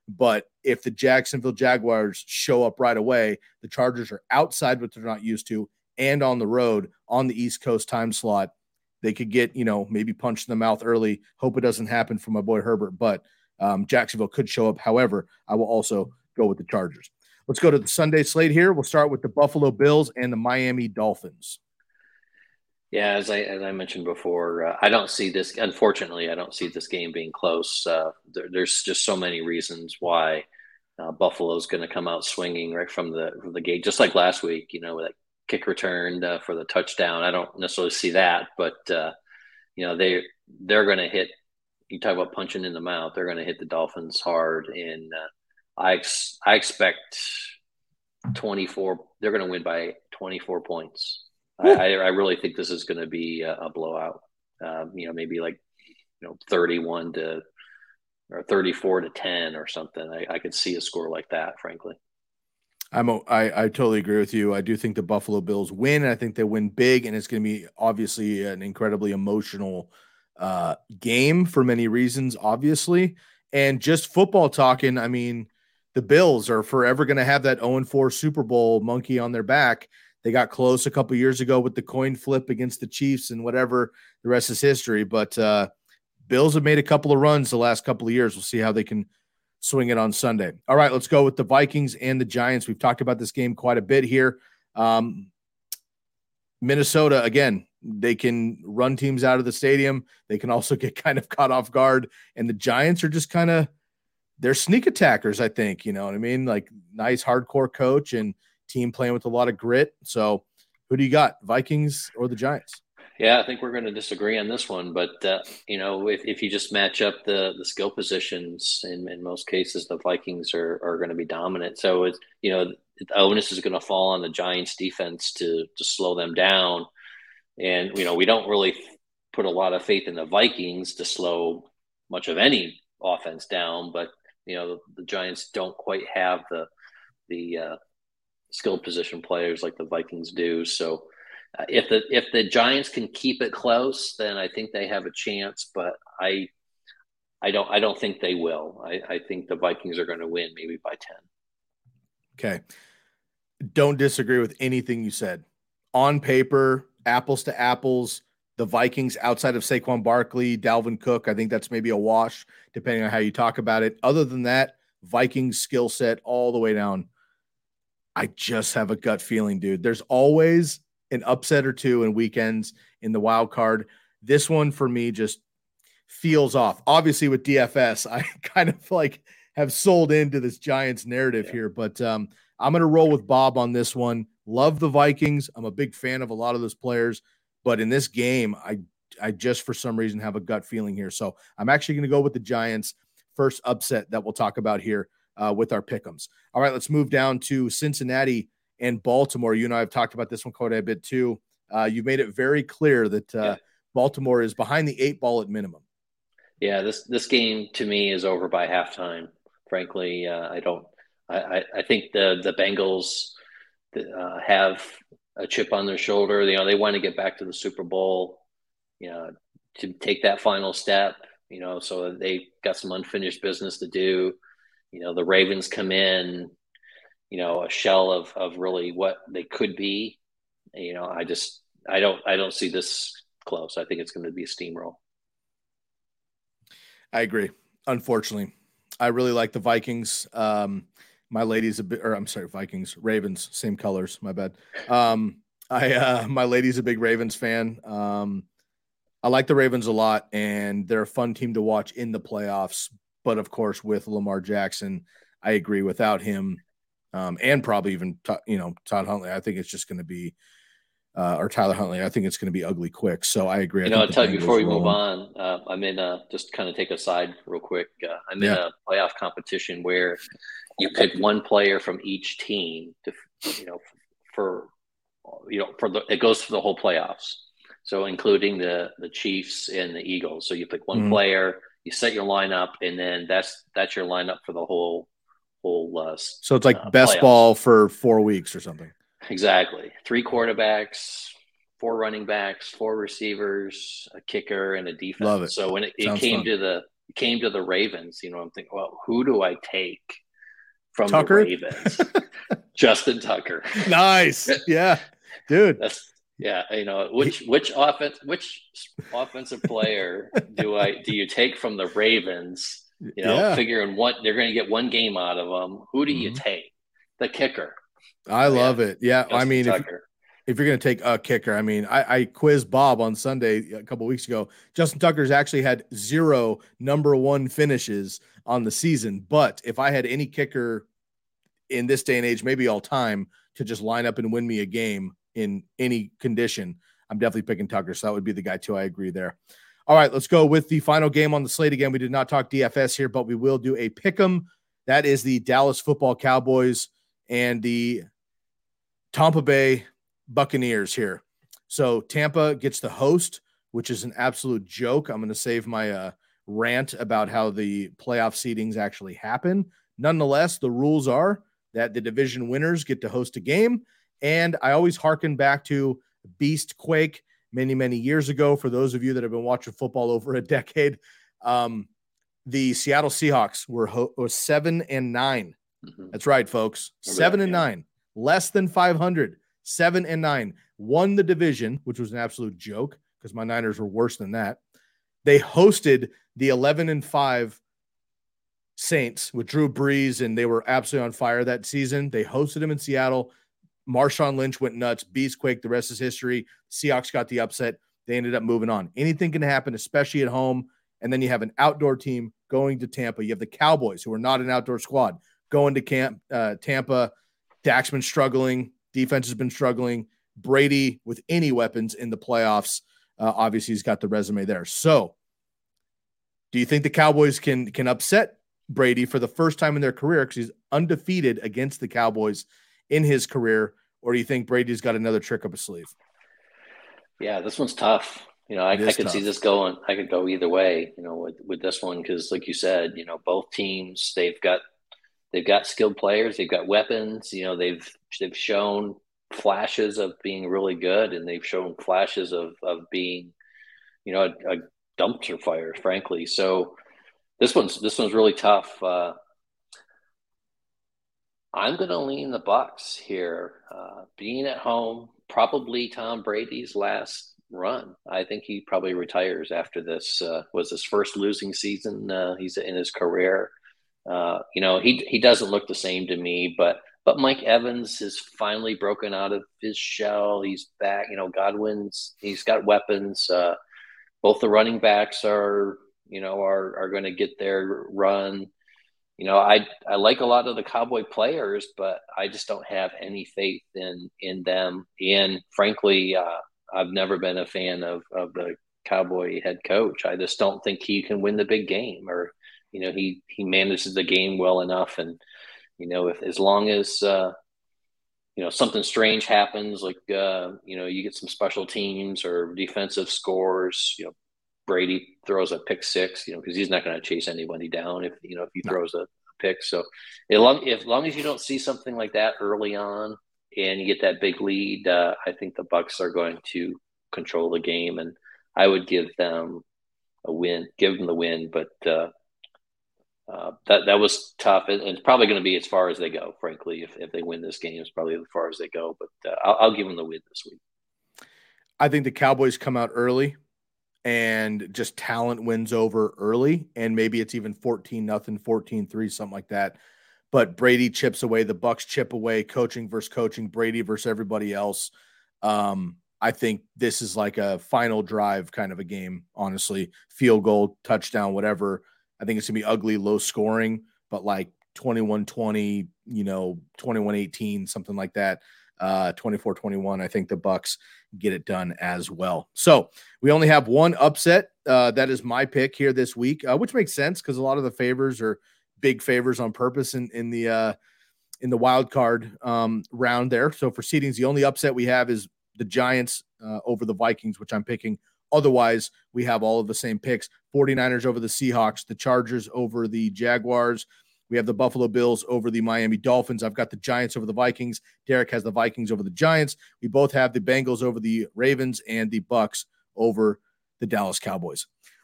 But if the Jacksonville Jaguars show up right away, the Chargers are outside what they're not used to and on the road on the East Coast time slot. They could get, maybe punched in the mouth early. Hope it doesn't happen for my boy Herbert, but Jacksonville could show up. However, I will also go with the Chargers. Let's go to the Sunday slate here. We'll start with the Buffalo Bills and the Miami Dolphins. Yeah, as I mentioned before, I don't see this. Unfortunately, I don't see this game being close. There's just so many reasons why Buffalo's going to come out swinging right from the gate, just like last week. With that kick return for the touchdown. I don't necessarily see that, but they're going to hit. You talk about punching in the mouth. They're going to hit the Dolphins hard, and I expect 24. They're going to win by 24 points. I really think this is going to be a blowout. Maybe 31 to or 34 to 10 or something. I could see a score like that, frankly. I totally agree with you. I do think the Buffalo Bills win. And I think they win big, and it's going to be obviously an incredibly emotional game for many reasons, obviously. And just football talking, I mean, the Bills are forever going to have that 0-4 Super Bowl monkey on their back. They got close a couple years ago with the coin flip against the Chiefs and whatever. The rest is history. But Bills have made a couple of runs the last couple of years. We'll see how they can swing it on Sunday. All right, let's go with the Vikings and the Giants. We've talked about this game quite a bit here. Minnesota, again, they can run teams out of the stadium. They can also get kind of caught off guard. And the Giants are just kind of – they're sneak attackers, I think. You know what I mean? Like, nice hardcore coach and team playing with a lot of grit. So who do you got, Vikings or the Giants? Yeah, I think we're going to disagree on this one, but if you just match up the skill positions, in most cases, the Vikings are going to be dominant. So it's the onus is going to fall on the Giants defense to slow them down, and we don't really put a lot of faith in the Vikings to slow much of any offense down, but the Giants don't quite have the skilled position players like the Vikings do. So if the Giants can keep it close, then I think they have a chance. But I don't think they will. I think the Vikings are going to win, maybe by 10. Okay, don't disagree with anything you said. On paper, apples to apples, the Vikings outside of Saquon Barkley, Dalvin Cook, I think that's maybe a wash, depending on how you talk about it. Other than that, Vikings skill set all the way down. I just have a gut feeling, dude. There's always an upset or two in weekends in the wild card. This one for me just feels off. Obviously with DFS, I kind of have sold into this Giants narrative here, but I'm going to roll with Bob on this one. Love the Vikings. I'm a big fan of a lot of those players, but in this game, I just for some reason have a gut feeling here. So I'm actually going to go with the Giants. First upset that we'll talk about here with our pick'ems. All right, let's move down to Cincinnati and Baltimore. You and I have talked about this one quite a bit too. You made it very clear that Baltimore is behind the 8 ball at minimum. Yeah, this game to me is over by halftime. Frankly, I think the Bengals have a chip on their shoulder. They want to get back to the Super Bowl, to take that final step. So they got some unfinished business to do. The Ravens come in, a shell of really what they could be. I don't see this close. I think it's going to be a steamroll. I agree. Unfortunately, I really like the Vikings. My lady's Vikings, Ravens, same colors. My bad. My lady's a big Ravens fan. I like the Ravens a lot, and they're a fun team to watch in the playoffs. But of course, with Lamar Jackson, I agree. Without him, and probably even Todd Huntley, I think it's just going to be, or Tyler Huntley, I think it's going to be ugly quick. So I agree. I'll tell you before we move on, I'm in just kind of take a side real quick. I'm in a playoff competition where you pick one player from each team to, it goes for the whole playoffs. So including the Chiefs and the Eagles. So you pick one player, you set your lineup, and then that's your lineup for the whole. So it's like best playoffs. Ball for 4 weeks or something. Exactly. 3 quarterbacks, 4 running backs, 4 receivers, a kicker, and a defense. Love it. So when it came to the came to the Ravens, I'm thinking, well, who do I take from Tucker? the Ravens? Justin Tucker. Nice. Yeah, dude. Which offensive player do you take from the Ravens? Figuring what they're going to get one game out of them. Who do you take? The kicker. I love it. Yeah. Justin Tucker. If you're going to take a kicker, I quizzed Bob on Sunday a couple of weeks ago. Justin Tucker's actually had 0 number 1 finishes on the season. But if I had any kicker in this day and age, maybe all time, to just line up and win me a game in any condition, I'm definitely picking Tucker. So that would be the guy too. I agree there. All right, let's go with the final game on the slate. Again, we did not talk DFS here, but we will do a pick'em. That is the Dallas Football Cowboys and the Tampa Bay Buccaneers here. So Tampa gets the host, which is an absolute joke. I'm going to save my rant about how the playoff seedings actually happen. Nonetheless, the rules are that the division winners get to host a game. And I always hearken back to Beast Quake many, many years ago. For those of you that have been watching football over a decade, the Seattle Seahawks were 7-9. Mm-hmm. That's right, folks. 7-9, less than 500, 7-9, won the division, which was an absolute joke because my Niners were worse than that. They hosted the 11-5 Saints with Drew Brees, and they were absolutely on fire that season. They hosted them in Seattle. Marshawn Lynch went nuts. Beastquake, the rest is history. Seahawks got the upset. They ended up moving on. Anything can happen, especially at home. And then you have an outdoor team going to Tampa. You have the Cowboys, who are not an outdoor squad, going to Tampa. Dak's been struggling. Defense has been struggling. Brady with any weapons in the playoffs. Obviously, he's got the resume there. So do you think the Cowboys can upset Brady for the first time in their career, because he's undefeated against the Cowboys in his career, or do you think Brady's got another trick up his sleeve? Yeah, this one's tough. I could see this going. I could go either way. With this one, because like you said, both teams they've got skilled players, they've got weapons. They've shown flashes of being really good, and they've shown flashes of being, a dumpster fire, frankly. So this one's really tough. I'm going to lean the Bucs here. Being at home, probably Tom Brady's last run. I think he probably retires after this. Was his first losing season he's in his career. He doesn't look the same to me, but Mike Evans has finally broken out of his shell. He's back. Godwin's, he's got weapons. Both the running backs are going to get their run. I like a lot of the Cowboy players, but I just don't have any faith in them. And frankly, I've never been a fan of the Cowboy head coach. I just don't think he can win the big game, or he manages the game well enough. And if as long as something strange happens, like you get some special teams or defensive scores, Brady throws a pick six, because he's not going to chase anybody down if he throws a pick. So as long as you don't see something like that early on and you get that big lead, I think the Bucs are going to control the game, and I would give them the win. But that was tough, and it's probably going to be as far as they go. Frankly, if they win this game, it's probably as far as they go. But I'll give them the win this week. I think the Cowboys come out early, and just talent wins over early, and maybe it's even 14-0, 14-3, something like that. But Brady chips away, the Bucs chip away, coaching versus coaching, Brady versus everybody else. I think this is like a final drive kind of a game, honestly. Field goal, touchdown, whatever. I think it's going to be ugly, low scoring, but like 21-20, 21-18, something like that. 24-21. I think the Bucs get it done as well. So we only have one upset. That is my pick here this week, which makes sense because a lot of the favors are big favors on purpose in the wild card round there. So for seedings, the only upset we have is the Giants over the Vikings, which I'm picking. Otherwise, we have all of the same picks. 49ers over the Seahawks, the Chargers over the Jaguars. We have the Buffalo Bills over the Miami Dolphins. I've got the Giants over the Vikings. Derek has the Vikings over the Giants. We both have the Bengals over the Ravens and the Bucs over the Dallas Cowboys.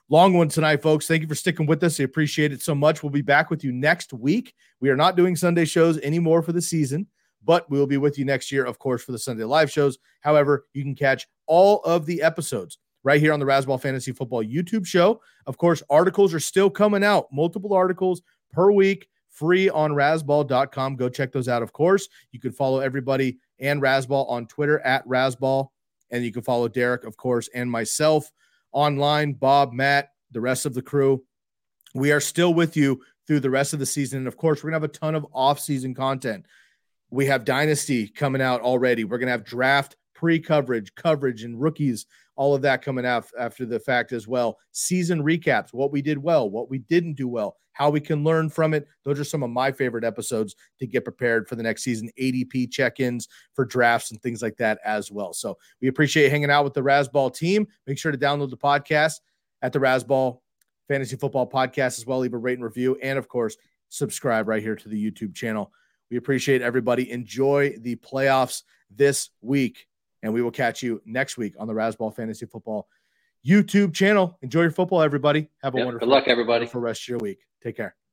Long one tonight, folks. Thank you for sticking with us. I appreciate it so much. We'll be back with you next week. We are not doing Sunday shows anymore for the season, but we will be with you next year, of course, for the Sunday live shows. However, you can catch all of the episodes right here on the Razzball Fantasy Football YouTube show. Of course, articles are still coming out, multiple articles per week, free on Razzball.com. Go check those out, of course. You can follow everybody and Razzball on Twitter at Razzball, and you can follow Derek, of course, and myself online, Bob, Matt, the rest of the crew. We are still with you through the rest of the season. And of course, we're going to have a ton of off-season content. We have Dynasty coming out already. We're going to have draft pre-coverage, coverage, and rookies, all of that coming out after the fact as well. Season recaps, what we did well, what we didn't do well, how we can learn from it. Those are some of my favorite episodes to get prepared for the next season. ADP check-ins for drafts and things like that as well. So we appreciate hanging out with the Razzball team. Make sure to download the podcast at the Razzball Fantasy Football Podcast as well. Leave a rate and review. And, of course, subscribe right here to the YouTube channel. We appreciate everybody. Enjoy the playoffs this week, and we will catch you next week on the Razzball Fantasy Football YouTube channel. Enjoy your football, everybody. Have a wonderful, good luck, everybody, for the rest of your week. Take care.